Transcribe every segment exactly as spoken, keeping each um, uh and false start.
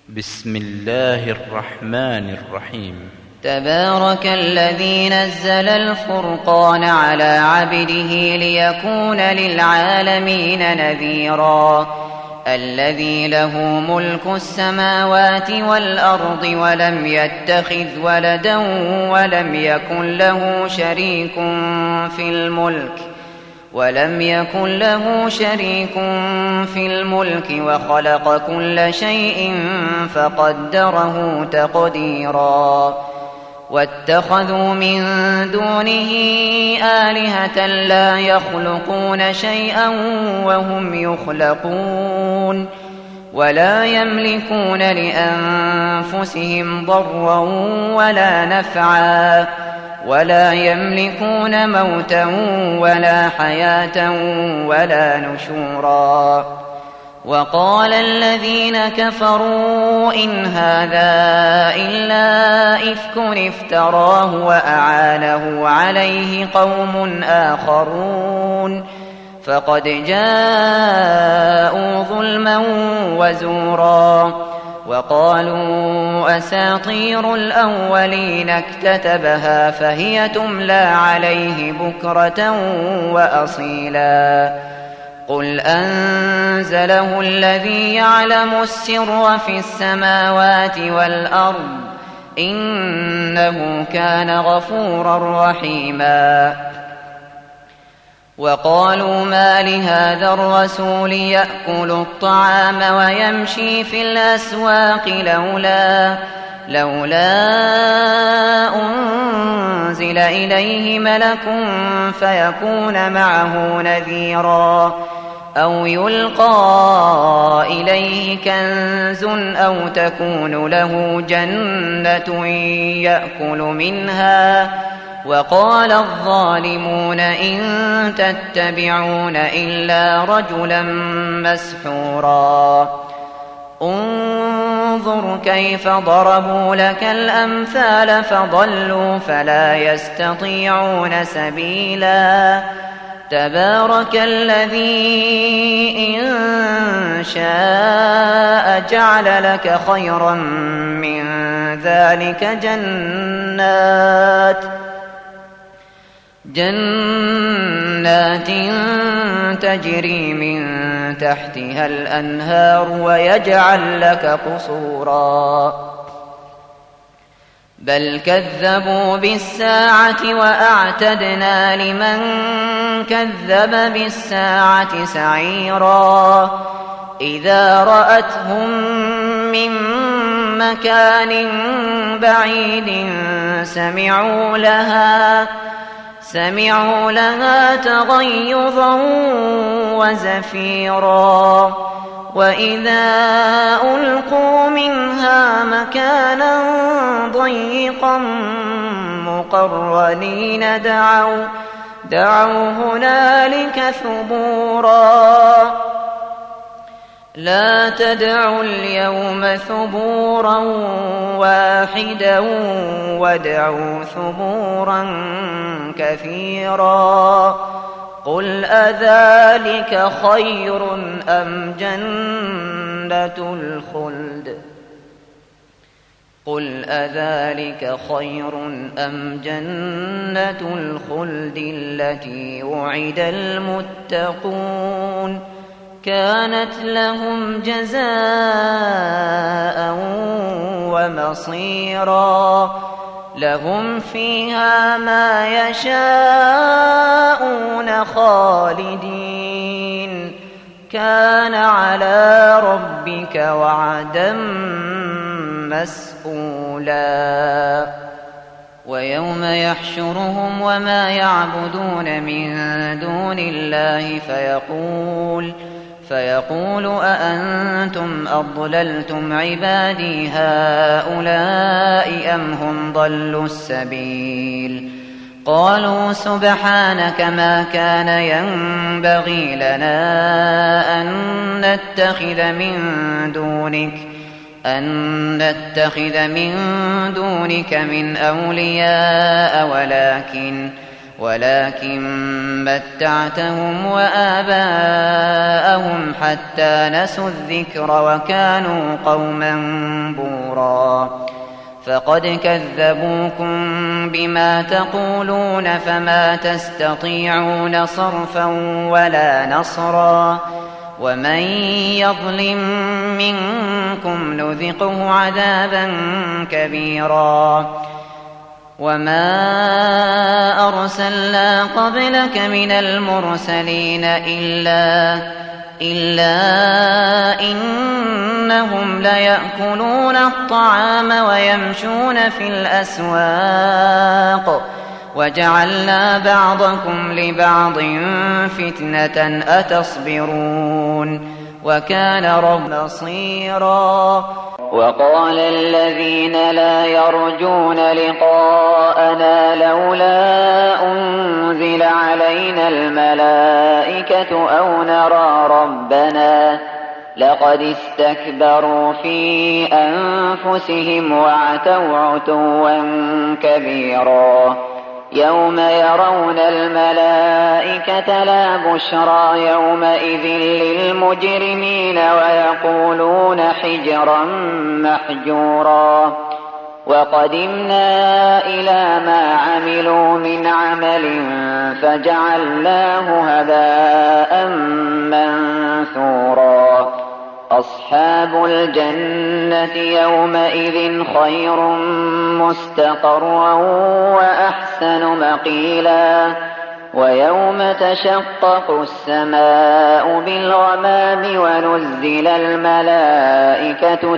بسم الله الرحمن الرحيم. تبارك الذي نزل الفرقان على عبده ليكون للعالمين نذيرا الذي له ملك السماوات والأرض ولم يتخذ ولدا ولم يكن له شريك في الملك ولم يكن له شريك في الملك وخلق كل شيء فقدره تقديرا واتخذوا من دونه آلهة لا يخلقون شيئا وهم يخلقون ولا يملكون لأنفسهم ضرا ولا نفعا ولا يملكون موتا ولا حياة ولا نشورا. وقال الذين كفروا إن هذا إلا إفك افتراه وأعانه عليه قوم آخرون فقد جاءوا ظلما وزورا. وقالوا أساطير الأولين اكتتبها فهي تملى عليه بكرة وأصيلا. قل أنزله الذي يعلم السر في السماوات والأرض إنه كان غفورا رحيما. وقالوا ما لهذا الرسول يأكل الطعام ويمشي في الأسواق لولا لولا أنزل إليه ملك فيكون معه نذيرا أو يلقى إليه كنز أو تكون له جنة يأكل منها. وقال الظالمون إن تتبعون إلا رجلا مسحورا. انظر كيف ضربوا لك الأمثال فضلوا فلا يستطيعون سبيلا. تبارك الذي إن شاء جعل لك خيرا من ذلك جنات جنات تجري من تحتها الأنهار ويجعل لك قصورا. بل كذبوا بالساعة وأعتدنا لمن كذب بالساعة سعيرا. إذا رأتهم من مكان بعيد سمعوا لها سمعوا لها تغيظا وزفيرا. وإذا ألقوا منها مكانا ضيقا مقرنين دعوا دعوا هنالك ثبورا. لا تدعوا اليوم ثبورا واحدا وادعوا ثبورا كثيرا. قل أذلك خير أم جنة الخلد قل أذلك خير أم جنة الخلد التي وعد المتقون كانت لهم جزاء ومصيرا. لهم فيها ما يشاءون خالدين كان على ربك وعدا مسئولا. ويوم يحشرهم وما يعبدون من دون الله فيقول فيقول أأنتم أضللتم عبادي هؤلاء أم هم ضلوا السبيل. قالوا سبحانك ما كان ينبغي لنا أن نتخذ من دونك أن نتخذ من دونك من أولياء ولكن ولكن متعتهم وآباءهم حتى نسوا الذكر وكانوا قوما بورا فقد كذبوكم بما تقولون فما تستطيعون صرفا ولا نصرا ومن يظلم منكم نذقه عذابا كبيرا وما أرسلنا قبلك من المرسلين إلا, إلا إنهم ليأكلون الطعام ويمشون في الأسواق وجعلنا بعضكم لبعض فتنة أتصبرون وكان ربنا بصيرا. وقال الذين لا يرجون لقاءنا لولا أنزل علينا الملائكة أو نرى ربنا لقد استكبروا في أنفسهم وعتوا عتوا كبيرا يوم يرون الملائكة لا بشرى يومئذ للمجرمين ويقولون حجرا محجورا وقدمنا إلى ما عملوا من عمل فجعلناه هباء منثورا أصحاب الجنة يومئذ خير مستقرا وأحسن مقيلا ويوم تشقق السماء بالغمام ونزل الملائكة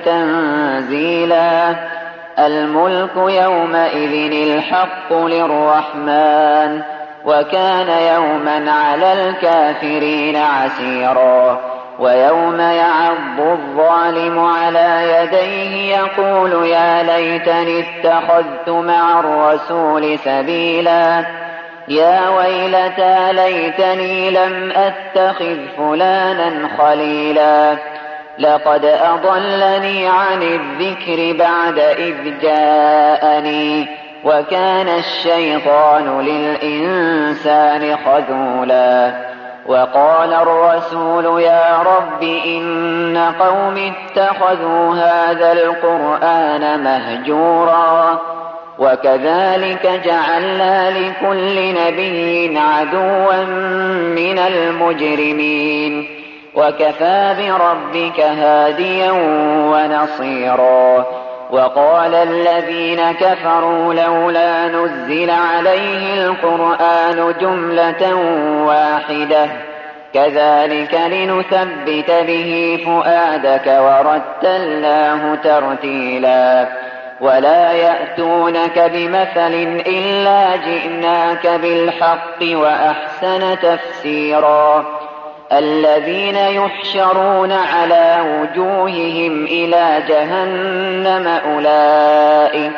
تنزيلا الملك يومئذ الحق للرحمن وكان يوما على الكافرين عسيرا ويوم يعض الظالم على يديه يقول يا ليتني اتخذت مع الرسول سبيلا يا ويلتى ليتني لم أتخذ فلانا خليلا لقد أضلني عن الذكر بعد إذ جاءني وكان الشيطان للإنسان خذولا وقال الرسول يا رب إن قوم اتخذوا هذا القرآن مهجورا وكذلك جعلنا لكل نبي عدوا من المجرمين وكفى بربك هاديا ونصيرا وقال الذين كفروا لولا نزل عليه القرآن جملة واحدة كذلك لنثبت به فؤادك ورتلناه ترتيلا ولا يأتونك بمثل إلا جئناك بالحق وأحسن تفسيرا الذين يحشرون على وجوههم إلى جهنم أولئك,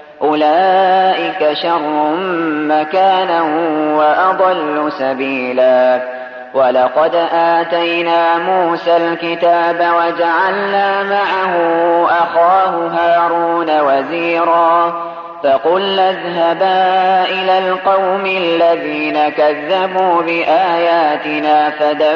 أولئك شر مكانا وأضل سبيلا ولقد آتينا موسى الكتاب وجعلنا معه أخاه هارون وزيرا فقلنا اذهبا إلى القوم الذين كذبوا بآياتنا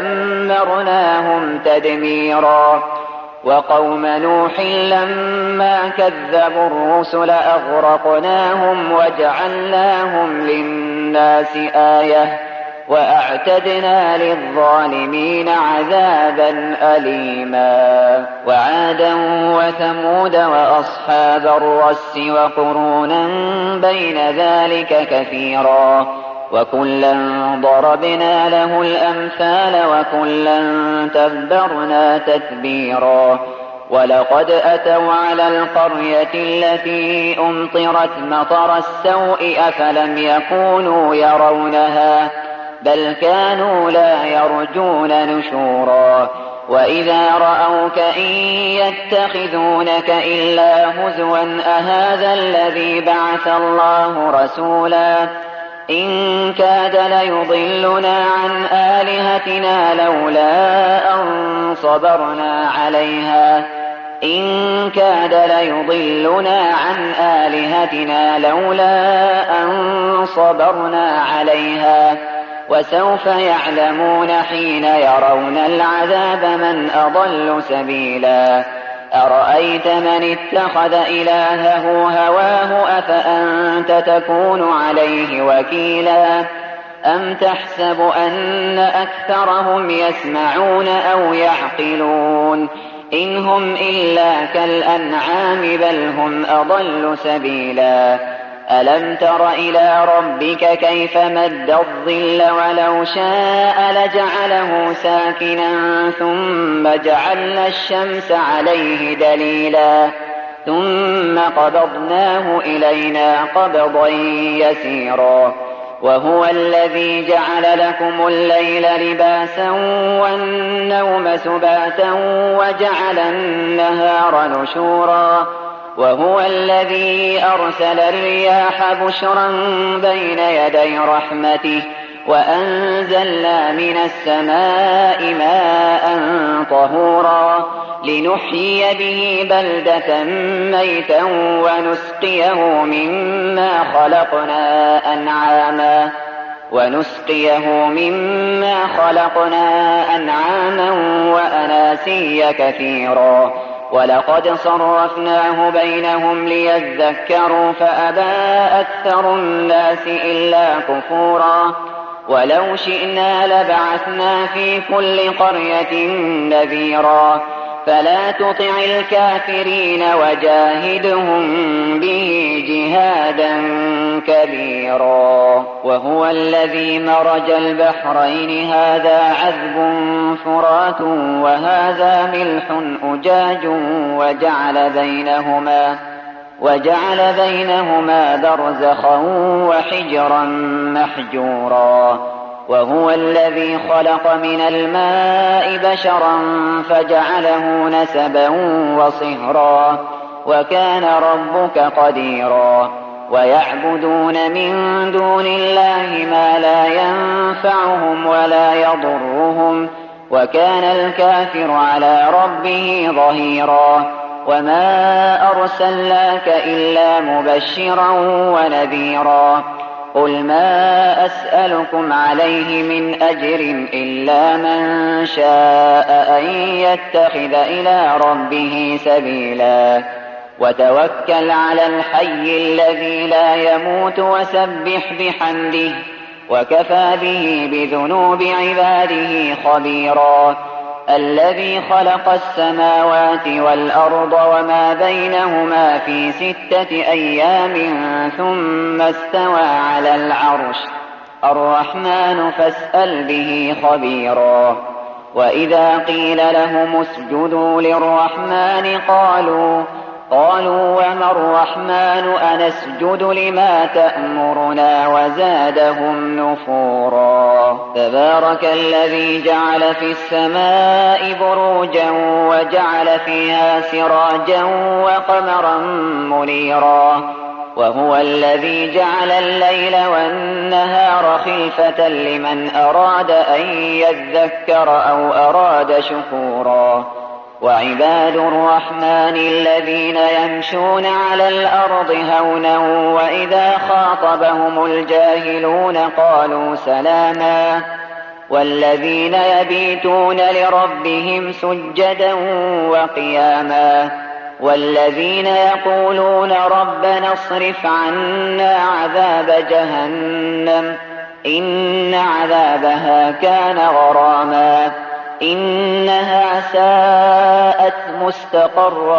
فدمرناهم تدميرا وقوم نوح لما كذبوا الرسل أغرقناهم وجعلناهم للناس آية وأعتدنا للظالمين عذابا أليما وعادا وثمود وأصحاب الرس وقرونا بين ذلك كثيرا وكلا ضربنا له الأمثال وكلا تبرنا تتبيرا ولقد أتوا على القرية التي أمطرت مطر السوء أفلم يكونوا يرونها بل كانوا لا يرجون نشورا وإذا رأوك إن يتخذونك إلا هزوا أهذا الذي بعث الله رسولا إن كاد ليضلنا عن آلهتنا لولا أن صبرنا عليها إن كاد ليضلنا عن آلهتنا لولا أن صبرنا عليها وسوف يعلمون حين يرون العذاب من أضل سبيلا أرأيت من اتخذ إلهه هواه أفأنت تكون عليه وكيلا أم تحسب أن أكثرهم يسمعون أو يعقلون إن هم إلا كالأنعام بل هم أضل سبيلا ألم تر إلى ربك كيف مد الظل ولو شاء لجعله ساكنا ثم جعلنا الشمس عليه دليلا ثم قبضناه إلينا قبضا يسيرا وهو الذي جعل لكم الليل لباسا والنوم سباتا وجعل النهار نشورا وهو الذي أرسل الرياح بشرا بين يدي رحمته وأنزلنا من السماء ماء طهورا لنحيي به بلدة ميتا ونسقيه مما خلقنا أنعاما ونسقيه مما خلقنا أنعاما وأناسيا كثيرا ولقد صرفناه بينهم ليذكروا فأبى أكثر الناس إلا كفورا ولو شئنا لبعثنا في كل قرية نذيرا فلا تطع الكافرين وجاهدهم به جهادا كبيرا وهو الذي مرج البحرين هذا عذب فرات وهذا ملح أجاج وجعل بينهما وجعل بينهما برزخا وحجرا محجورا وهو الذي خلق من الماء بشرا فجعله نسبا وصهرا وكان ربك قديرا ويعبدون من دون الله ما لا ينفعهم ولا يضرهم وكان الكافر على ربه ظهيرا وما أرسلناك إلا مبشرا ونذيرا قل ما أسألكم عليه من أجر إلا من شاء أن يتخذ إلى ربه سبيلا وتوكل على الحي الذي لا يموت وسبح بحمده وكفى به بذنوب عباده خبيرا الذي خلق السماوات والأرض وما بينهما في ستة أيام ثم استوى على العرش الرحمن فاسأل به خبيرا وإذا قيل لهم اسجدوا للرحمن قالوا قالوا وما الرحمن أنسجد لما تأمرنا وزادهم نفورا تبارك الذي جعل في السماء بروجا وجعل فيها سراجا وقمرا منيرا وهو الذي جعل الليل والنهار خلفة لمن أراد أن يذكر أو أراد شكورا وعباد الرحمن الذين يمشون على الأرض هونا وإذا خاطبهم الجاهلون قالوا سلاما والذين يبيتون لربهم سجدا وقياما والذين يقولون ربنا اصرف عنا عذاب جهنم إن عذابها كان غراما إنها ساءت مستقرا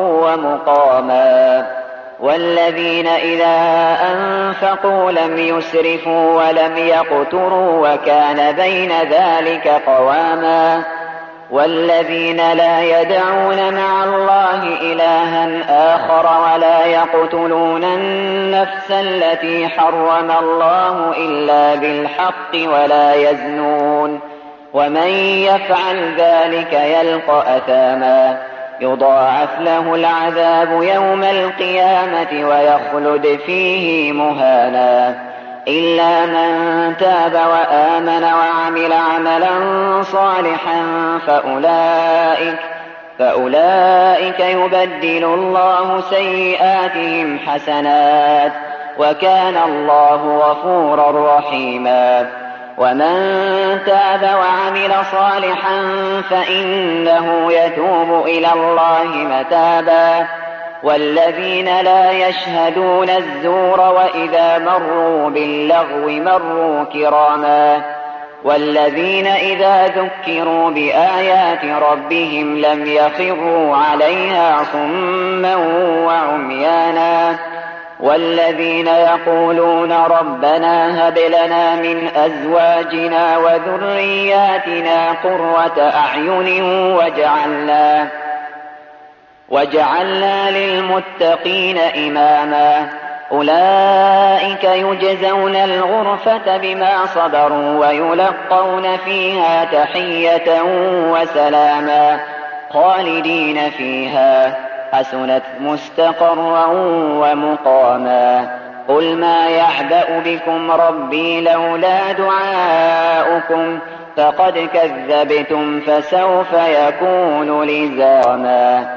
ومقاما والذين إذا أنفقوا لم يسرفوا ولم يقتروا وكان بين ذلك قواما والذين لا يدعون مع الله إلها آخر ولا يقتلون النفس التي حرم الله إلا بالحق ولا يزنون ومن يفعل ذلك يلقى أثاما يضاعف له العذاب يوم القيامة ويخلد فيه مهانا إلا من تاب وآمن وعمل عملا صالحا فأولئك, فأولئك يبدل الله سيئاتهم حسنات وكان الله غفورا رحيما. ومن تاب وعمل صالحا فإنه يتوب إلى الله متابا. والذين لا يشهدون الزور وإذا مروا باللغو مروا كراما. والذين إذا ذكروا بآيات ربهم لم يخروا عليها صما وعميانا. والذين يقولون ربنا هب لنا من أزواجنا وذرياتنا قرة أعين وجعلنا, وجعلنا للمتقين إماما. أولئك يجزون الغرفة بما صبروا ويلقون فيها تحية وسلاما خالدين فيها حسنت مستقرا ومقاما. قل ما يعبأ بكم ربي لولا دعاؤكم فقد كذبتم فسوف يكون لزاما.